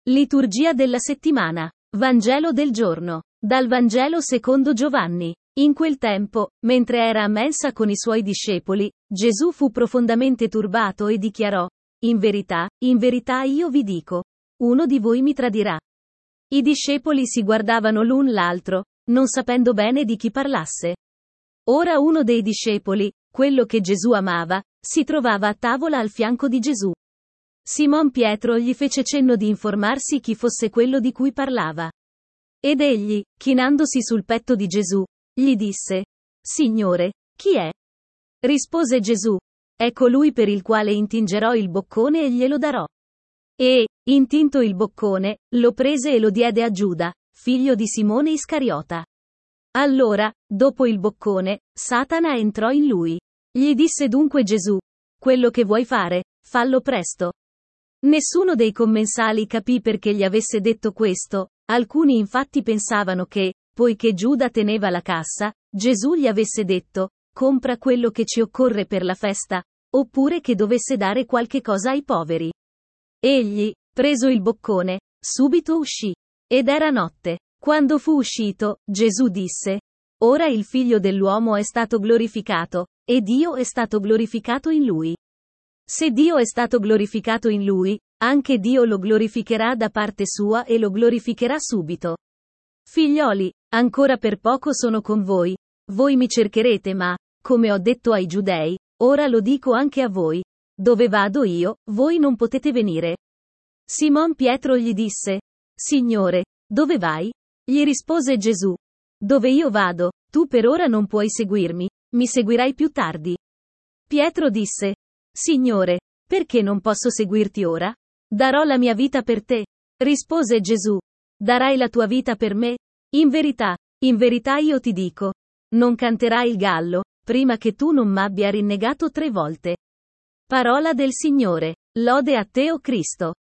Liturgia della settimana. Vangelo del giorno. Dal Vangelo secondo Giovanni. In quel tempo, mentre era a mensa con i suoi discepoli, Gesù fu profondamente turbato e dichiarò: in verità io vi dico, uno di voi mi tradirà. I discepoli si guardavano l'un l'altro, non sapendo bene di chi parlasse. Ora uno dei discepoli, quello che Gesù amava, si trovava a tavola al fianco di Gesù. Simon Pietro gli fece cenno di informarsi chi fosse quello di cui parlava. Ed egli, chinandosi sul petto di Gesù, gli disse: Signore, chi è? Rispose Gesù: è colui per il quale intingerò il boccone e glielo darò. E, intinto il boccone, lo prese e lo diede a Giuda, figlio di Simone Iscariota. Allora, dopo il boccone, Satana entrò in lui. Gli disse dunque Gesù: quello che vuoi fare, fallo presto. Nessuno dei commensali capì perché gli avesse detto questo, alcuni infatti pensavano che, poiché Giuda teneva la cassa, Gesù gli avesse detto: compra quello che ci occorre per la festa, oppure che dovesse dare qualche cosa ai poveri. Egli, preso il boccone, subito uscì. Ed era notte. Quando fu uscito, Gesù disse: ora il Figlio dell'uomo è stato glorificato, e Dio è stato glorificato in lui. Se Dio è stato glorificato in lui, anche Dio lo glorificherà da parte sua e lo glorificherà subito. Figlioli, ancora per poco sono con voi. Voi mi cercherete ma, come ho detto ai Giudei, ora lo dico anche a voi. Dove vado io, voi non potete venire. Simon Pietro gli disse: Signore, dove vai? Gli rispose Gesù: dove io vado, tu per ora non puoi seguirmi, mi seguirai più tardi. Pietro disse: Signore, perché non posso seguirti ora? Darò la mia vita per te. Rispose Gesù: darai la tua vita per me? In verità io ti dico, non canterà il gallo, prima che tu non m'abbia rinnegato 3 volte. Parola del Signore. Lode a te, o Cristo.